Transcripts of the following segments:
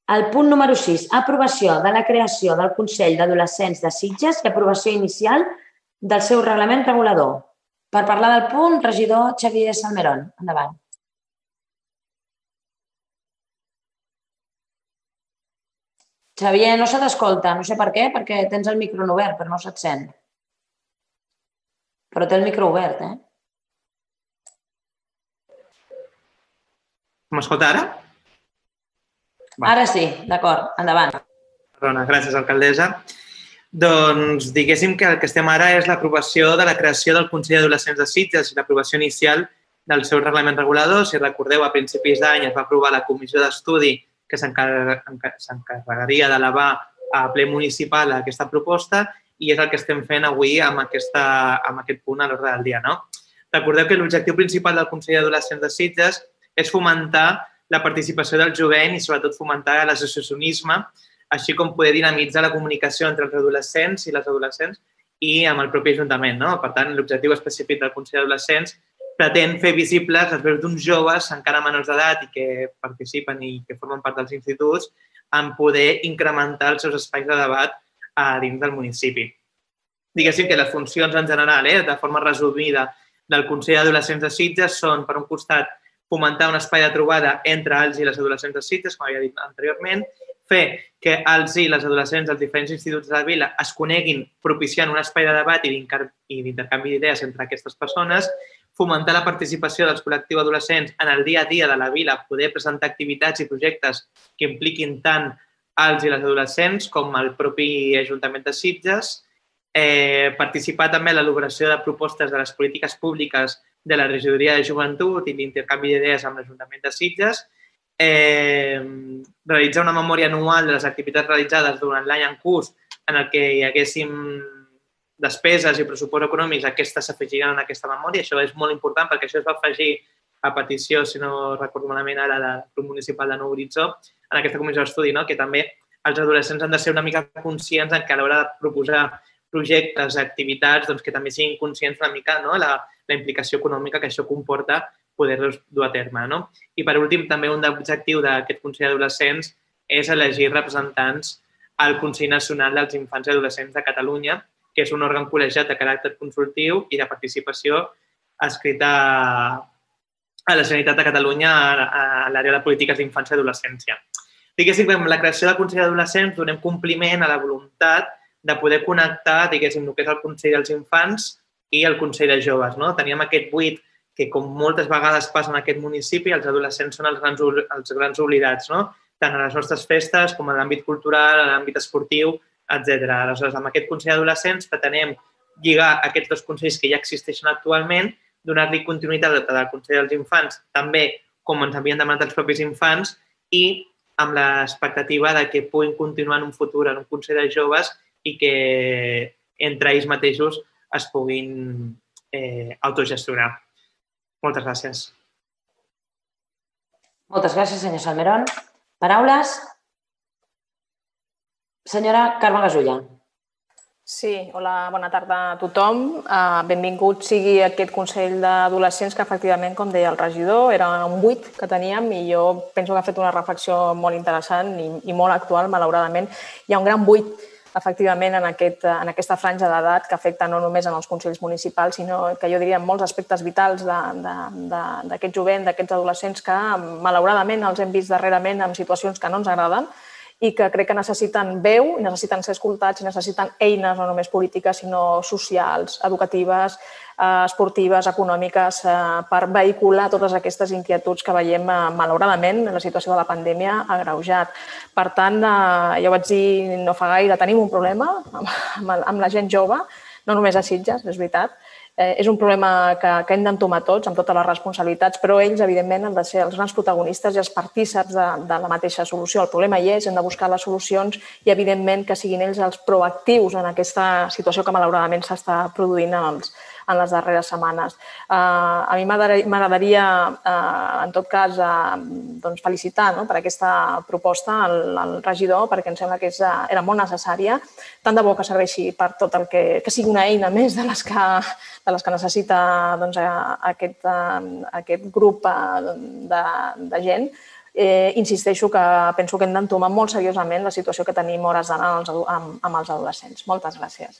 El punt número 6, aprovació de la creació del Consell d'Adolescents de Sitges i aprovació inicial del seu reglament regulador. Per parlar del punt, regidor Xavier Salmerón. Endavant. Xavier, no se t'escolta. No sé per què, perquè tens el micro obert, però no se't sent. Però té el micro obert, M'escolta ara? Ara sí, d'acord. Endavant. Perdona, gràcies, alcaldessa. Doncs diguéssim que el que estem ara és l'aprovació de la creació del Consell d'Adolescents de Sitges i l'aprovació inicial del seu reglament regulador. Si recordeu, a principis d'any es va aprovar la comissió d'estudi que s'encarregaria d'elevar a ple municipal aquesta proposta i és el que estem fent avui amb aquest punt a l'ordre del dia. Recordeu que l'objectiu principal del Consell d'Adolescents de Sitges és fomentar la participació del jovent i sobretot fomentar l'associacionisme, així com poder dinamitzar la comunicació entre els adolescents i les adolescents i amb el propi Ajuntament. Per tant, l'objectiu específic del Consell d'Adolescents pretén fer visibles les veus d'uns joves encara menors d'edat i que participen i que formen part dels instituts en poder incrementar els seus espais de debat dins del municipi. Diguéssim que les funcions en general, de forma resumida, del Consell d'Adolescents de Sitges són, per un costat, fomentar un espai de trobada entre els i les adolescents de Sitges, com havia dit anteriorment, fer que els i les adolescents dels diferents instituts de la vila es coneguin propiciant un espai de debat i d'intercanvi d'idees entre aquestes persones, fomentar la participació dels col·lectius adolescents en el dia a dia de la vila, poder presentar activitats i projectes que impliquin tant els i les adolescents com el propi Ajuntament de Sitges, participar també en l'elaboració de propostes de les polítiques públiques de la regidoria de joventut i l'intercanvi d'idees amb l'Ajuntament de Sitges, realitzar una memòria anual de les activitats realitzades durant l'any en curs en el que hi haguéssim despeses i pressupost econòmics, aquestes s'afegiran en aquesta memòria. Això és molt important perquè això es va afegir a petició, si no recordo malament ara, del grup municipal de Nou Horitzó, en aquesta comissió d'estudi, que també els adolescents han de ser una mica conscients que a l'hora de proposar projectes, activitats, que també siguin conscients una mica la implicació econòmica que això comporta poder-los dur a terme. I, per últim, també un objectiu d'aquest Consell d'Adolescents és elegir representants al Consell Nacional dels Infants i Adolescents de Catalunya, que és un òrgan col·legiat de caràcter consultiu i de participació adscrita a la Generalitat de Catalunya a l'àrea de polítiques d'infància i adolescència. Diguéssim que amb la creació del Consell d'Adolescents donem compliment a la voluntat de poder connectar, diguéssim, el que és el Consell dels Infants i el Consell de Joves. Teníem aquest buit que, com moltes vegades passa en aquest municipi, els adolescents són els grans oblidats, tant a les nostres festes com en l'àmbit cultural, en l'àmbit esportiu, etc. Aleshores, amb aquest Consell d'Adolescents pretenem lligar aquests dos consells que ja existeixen actualment, donar-li continuïtat al Consell dels Infants, també com ens havien demanat els propis infants, i amb l'expectativa que puguin continuar en un futur en un Consell de Joves i que entre ells mateixos es puguin autogestionar. Moltes gràcies. Moltes gràcies, senyor Salmerón. Paraules? Senyora Carme Gasulla. Sí, hola, bona tarda a tothom. Benvingut sigui aquest Consell d'Adolescents que, efectivament, com deia el regidor, era un buit que teníem i jo penso que ha fet una reflexió molt interessant i molt actual, malauradament. Hi ha un gran buit, efectivament, en aquesta franja d'edat que afecta no només en els consells municipals, sinó que jo diria en molts aspectes vitals d'aquest jovent, d'aquests adolescents que, malauradament, els hem vist darrerament en situacions que no ens agraden i que crec que necessiten veu, necessiten ser escoltats i necessiten eines no només polítiques, sinó socials, educatives, esportives, econòmiques, per vehicular totes aquestes inquietuds que veiem, malauradament, la situació de la pandèmia ha agreujat. Per tant, ja ho vaig dir no fa gaire, tenim un problema amb la gent jove, no només a Sitges, és veritat. És un problema que hem d'entomar tots amb totes les responsabilitats, però ells, evidentment, han de ser els grans protagonistes i els partíceps de la mateixa solució. El problema hi és, hem de buscar les solucions i, evidentment, que siguin ells els proactius en aquesta situació que, malauradament, s'està produint en les darreres setmanes. A mi m'agradaria, en tot cas, felicitar per aquesta proposta al regidor, perquè em sembla que era molt necessària. Tant de bo que serveixi per tot el que sigui una eina més de les que necessita aquest grup de gent. insisteixo que penso que hem d'entomar molt seriosament la situació que tenim a hores d'ara amb els adolescents. Moltes gràcies.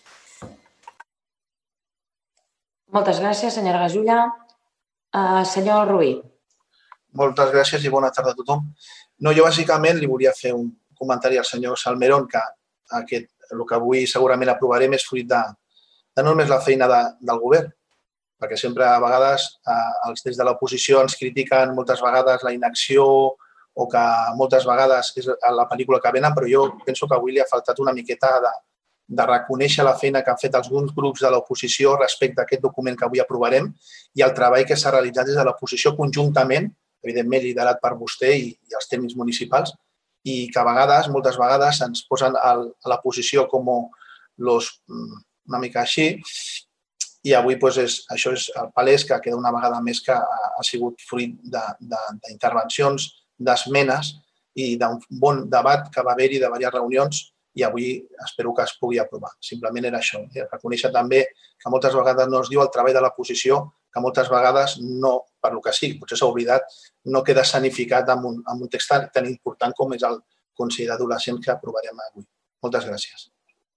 Moltes gràcies, senyora Gasulla. Senyor Rubí. Moltes gràcies i bona tarda a tothom. Jo bàsicament li volia fer un comentari al senyor Salmerón que el que avui segurament aprovarem és fruit de no només la feina del govern, perquè sempre a vegades des de l'oposició ens critiquen moltes vegades la inacció o que moltes vegades és la pel·lícula que venen, però jo penso que avui li ha faltat una miqueta de reconèixer la feina que han fet alguns grups de l'oposició respecte a aquest document que avui aprovarem i el treball que s'ha realitzat des de l'oposició conjuntament, evidentment liderat per vostè i els tècnics municipals, i que a vegades, moltes vegades, ens posen a la posició com una mica així i avui això és el palès que queda una vegada més que ha sigut fruit d'intervencions, d'esmenes i d'un bon debat que va haver-hi de diverses reunions i avui espero que es pugui aprovar. Simplement era això. Reconèixer també que moltes vegades no es diu el treball de l'oposició, que moltes vegades no, per lo que sigui, potser s'ha oblidat, no queda sanificat amb un text tan important com és el Consell d'Adolescents que aprovarem avui. Moltes gràcies.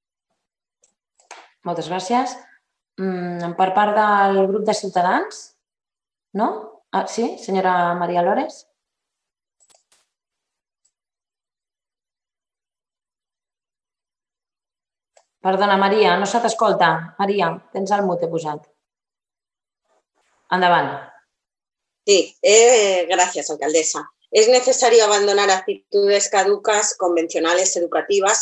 Moltes gràcies. Per part del grup de Ciutadans? No? Sí, senyora Maria Lores? Perdona, Maria, no se t'escolta. Maria, tens el mute posat. Endavant. Sí, gracias, alcaldesa. Es necesario abandonar actitudes caducas, convencionales, educativas,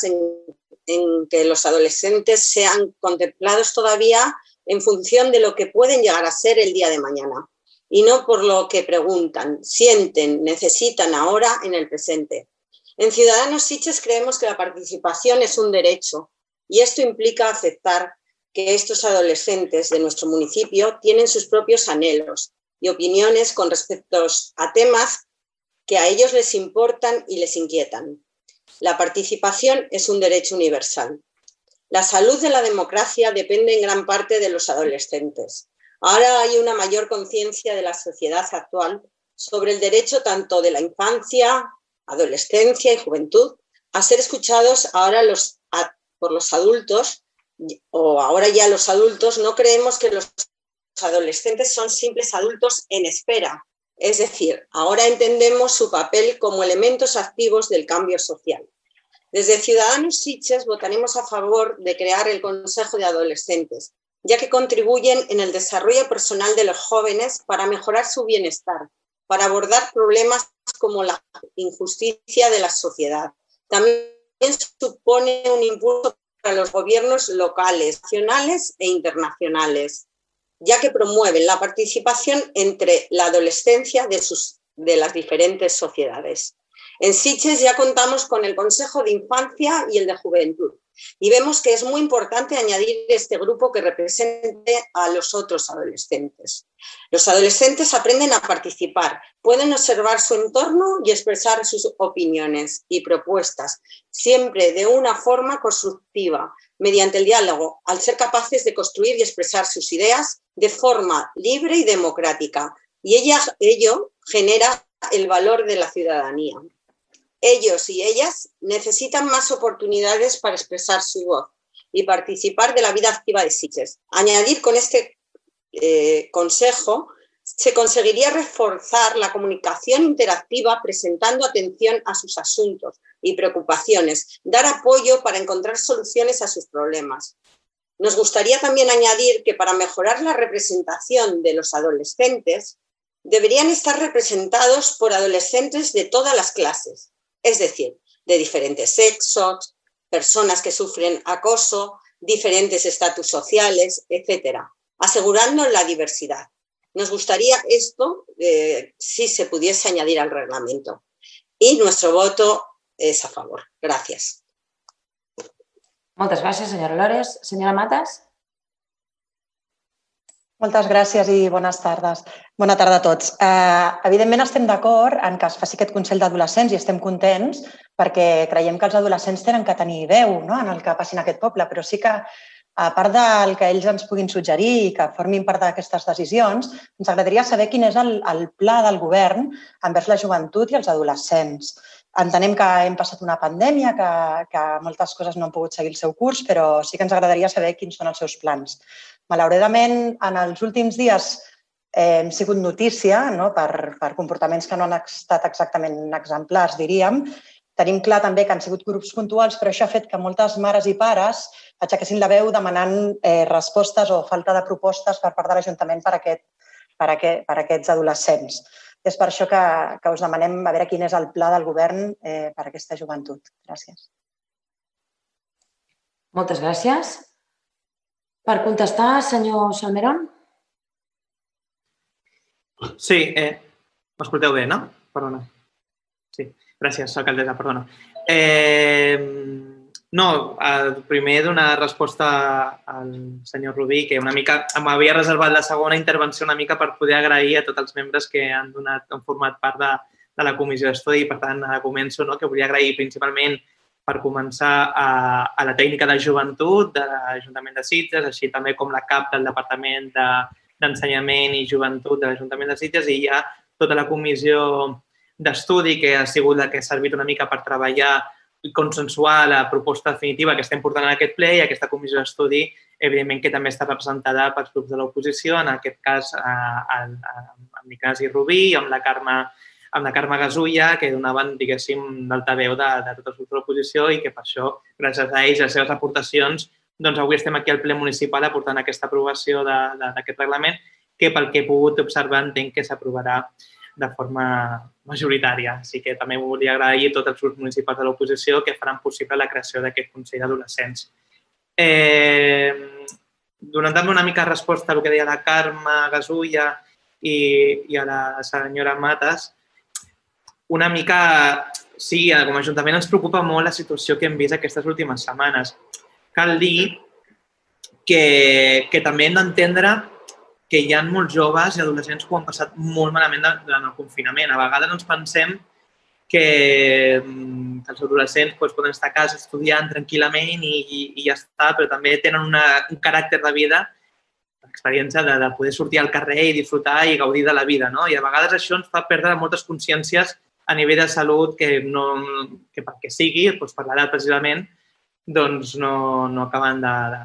en que los adolescentes sean contemplados todavía en función de lo que pueden llegar a ser el día de mañana y no por lo que preguntan, sienten, necesitan ahora en el presente. En Ciudadanos Sitges creemos que la participación es un derecho y esto implica aceptar que estos adolescentes de nuestro municipio tienen sus propios anhelos y opiniones con respecto a temas que a ellos les importan y les inquietan. La participación es un derecho universal. La salud de la democracia depende en gran parte de los adolescentes. Ahora hay una mayor conciencia de la sociedad actual sobre el derecho tanto de la infancia, adolescencia y juventud a ser escuchados ahora por los adultos, o ahora ya los adultos. No creemos que los adolescentes son simples adultos en espera. Es decir, ahora entendemos su papel como elementos activos del cambio social. Desde Ciudadanos Sitges votaremos a favor de crear el Consejo de Adolescentes, ya que contribuyen en el desarrollo personal de los jóvenes para mejorar su bienestar, para abordar problemas como la injusticia de la sociedad. También supone un impulso para los gobiernos locales, nacionales e internacionales, ya que promueven la participación entre la adolescencia de las diferentes sociedades. En Sitges ya contamos con el Consejo de Infancia y el de Juventud y vemos que es muy importante añadir este grupo que represente a los otros adolescentes. Los adolescentes aprenden a participar, pueden observar su entorno y expresar sus opiniones y propuestas, siempre de una forma constructiva, mediante el diálogo, al ser capaces de construir y expresar sus ideas de forma libre y democrática. Y ello genera el valor de la ciudadanía. Ellos y ellas necesitan más oportunidades para expresar su voz y participar de la vida activa de Sitges. Añadir con este consejo se conseguiría reforzar la comunicación interactiva presentando atención a sus asuntos y preocupaciones, dar apoyo para encontrar soluciones a sus problemas. Nos gustaría también añadir que para mejorar la representación de los adolescentes deberían estar representados por adolescentes de todas las clases, es decir, de diferentes sexos, personas que sufren acoso, diferentes estatus sociales, etcétera, asegurando la diversidad. Nos gustaría esto si se pudiese añadir al reglamento. Y nuestro voto es a favor. Gràcies. Moltes gràcies, senyora Lores. Senyora Matas? Moltes gràcies i bones tardes. Bona tarda a tots. Evidentment estem d'acord en que es faci aquest Consell d'Adolescents i estem contents perquè creiem que els adolescents tenen que tenir veu en el que passi en aquest poble, però sí que a part del que ells ens puguin suggerir i que formin part d'aquestes decisions, ens agradaria saber quin és el pla del govern envers la joventut i els adolescents. Entenem que hem passat una pandèmia, que moltes coses no han pogut seguir el seu curs, però sí que ens agradaria saber quins són els seus plans. Malauradament, en els últims dies hem sigut notícia per comportaments que no han estat exactament exemplars, diríem. Tenim clar també que han sigut grups puntuals, però això ha fet que moltes mares i pares aixequessin la veu demanant respostes o falta de propostes per part de l'Ajuntament per a aquests adolescents. És per això que us demanem a veure quin és el pla del govern per a aquesta joventut. Gràcies. Moltes gràcies. Per contestar, senyor Salmerón? Sí, m'escolteu bé, no? Perdona. Sí, gràcies, alcaldessa, perdona. No, primer donar resposta al senyor Rubí, que una mica m'havia reservat la segona intervenció una mica per poder agrair a tots els membres que han format part de la comissió d'estudi i, per tant, començo, que volia agrair principalment per començar a la tècnica de joventut de l'Ajuntament de Sitges, així també com la cap del Departament d'Ensenyament i Joventut de l'Ajuntament de Sitges i ja tota la comissió d'estudi que ha sigut la que ha servit una mica per treballar i consensuar la proposta definitiva que estem portant en aquest ple i aquesta comissió d'estudi, evidentment, que també està representada pels grups de l'oposició, en aquest cas amb Nicasi Rubí i amb la Carme Gasulla, que donaven, diguéssim, l'altaveu de tots els grups de l'oposició i que per això, gràcies a ells i a les seves aportacions, doncs avui estem aquí al ple municipal aportant aquesta aprovació d'aquest reglament que pel que he pogut observar entenc que s'aprovarà de forma majoritària. Així que també volia agrair a tots els grups municipals de l'oposició que faran possible la creació d'aquest Consell d'Adolescents. Donant també una mica resposta al que deia la Carme Gasulla i a la senyora Matas, una mica, sí, com a Ajuntament ens preocupa molt la situació que hem vist aquestes últimes setmanes. Cal dir que també hem d'entendre que hi ha molts joves i adolescents que ho han passat molt malament durant el confinament. A vegades ens pensem que els adolescents poden estar a casa estudiant tranquil·lament i ja està, però també tenen un caràcter de vida, l'experiència de poder sortir al carrer i disfrutar i gaudir de la vida. I a vegades això ens fa perdre moltes consciències a nivell de salut que perquè sigui, per l'edat precisament, doncs no acaben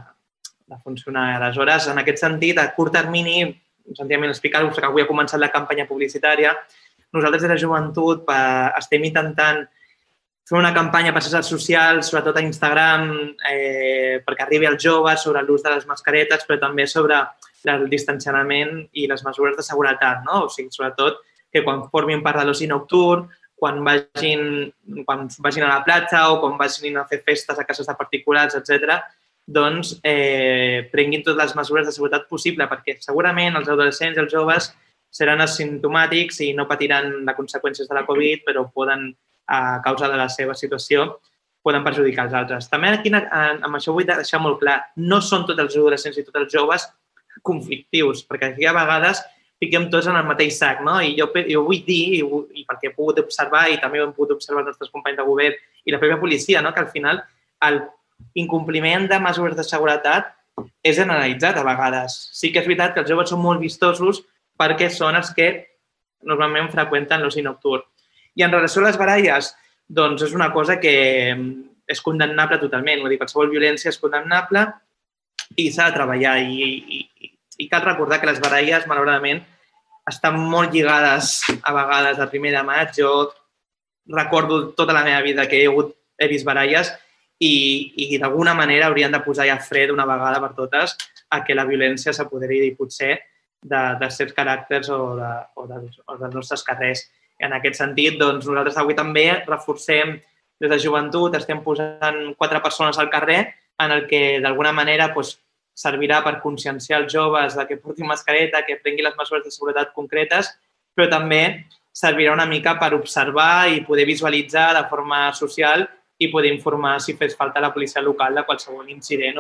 de funcionar. Aleshores, en aquest sentit, a curt termini, senzillament explicar-vos que avui ha començat la campanya publicitària. Nosaltres, des de Joventut, estem intentant fer una campanya per xarxes socials, sobretot a Instagram, perquè arribi als joves sobre l'ús de les mascaretes, però també sobre el distanciament i les mesures de seguretat. O sigui, sobretot, que quan formin part de l'oci nocturn, quan vagin a la platja o quan vagin a fer festes a cases de particulars, etc., doncs prenguin totes les mesures de seguretat possible, perquè segurament els adolescents i els joves seran asimptomàtics i no patiran les conseqüències de la Covid, però poden, a causa de la seva situació, poden perjudicar els altres. També aquí, amb això vull deixar molt clar, no són tots els adolescents i tots els joves conflictius, perquè aquí a vegades fiquem tots en el mateix sac, I jo vull dir, i perquè he pogut observar, i també ho hem pogut observar els nostres companys de govern i la pròpia policia, que al final el incompliment de mesures de seguretat és generalitzat a vegades. Sí que és veritat que els joves són molt vistosos perquè són els que normalment freqüenten l'oci nocturn. I en relació a les baralles, doncs és una cosa que és condemnable totalment. Vull dir, qualsevol violència és condemnable i s'ha de treballar. I cal recordar que les baralles, malauradament, estan molt lligades a vegades al 1 de maig. Jo recordo tota la meva vida que he vist baralles i d'alguna manera haurien de posar ja fre d'una vegada per totes a que la violència s'apoderi potser de certs caràcters o dels nostres carrers. En aquest sentit, doncs, nosaltres avui també reforcem des de Joventut, estem posant 4 persones al carrer en el que d'alguna manera servirà per conscienciar els joves que portin mascareta, que prenguin les mesures de seguretat concretes, però també servirà una mica per observar i poder visualitzar de forma social i poder informar si fes falta a la policia local de qualsevol incident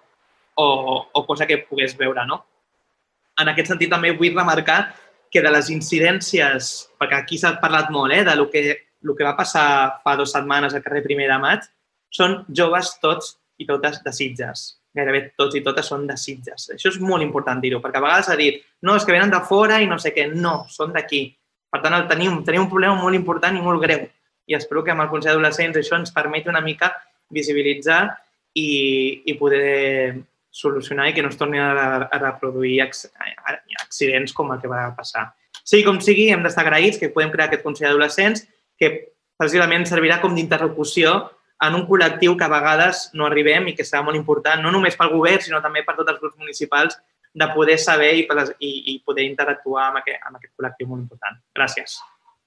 o cosa que pogués veure. En aquest sentit, també vull remarcar que de les incidències, perquè aquí s'ha parlat molt del que va passar fa 2 setmanes al carrer 1 de maig, són joves tots i totes de Sitges. gairebé tots i totes són de Sitges. Això és molt important dir-ho, perquè a vegades s'ha dit no, és que venen de fora i no sé què. No, són d'aquí. Per tant, tenim un problema molt important i molt greu. I espero que amb el Consell d'Adolescents això ens permeti una mica visibilitzar i poder solucionar i que no es torni a reproduir accidents com el que va passar. Sigui com sigui, hem d'estar agraïts que podem crear aquest Consell d'Adolescents que precisament servirà com d'interlocució en un col·lectiu que a vegades no arribem i que serà molt important, no només pel govern, sinó també per tots els grups municipals, de poder saber i poder interactuar amb aquest col·lectiu molt important. Gràcies.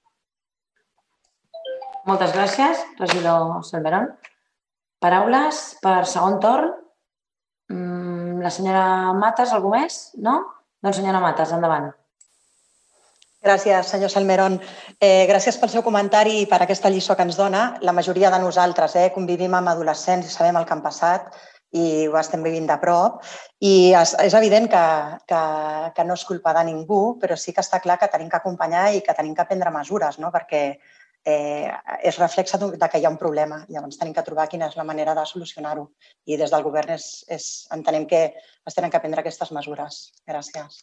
Moltes gràcies, regidor Salmerón. Paraules per segon torn. La senyora Matas, algú més? No? Doncs senyora Matas, endavant. Gràcies, senyor Salmerón. Gràcies pel seu comentari i per aquesta lliçó que ens dona. La majoria de nosaltres convivim amb adolescents i sabem el que han passat i ho estem vivint de prop. I és evident que no és culpa de ningú, però sí que està clar que tenim que acompanyar i que tenim que prendre mesures, no? Perquè és reflex de que hi ha un problema. Llavors tenim que trobar quina és la manera de solucionar-ho. I des del govern entenem que es tenen que prendre aquestes mesures. Gràcies.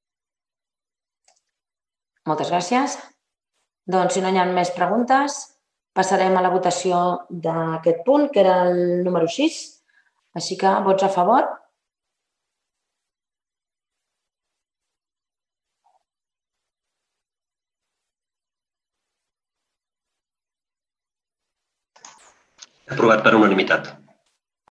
Moltes gràcies. Doncs, si no hi ha més preguntes, passarem a la votació d'aquest punt, que era el número 6. Així que, vots a favor? Aprovat per unanimitat.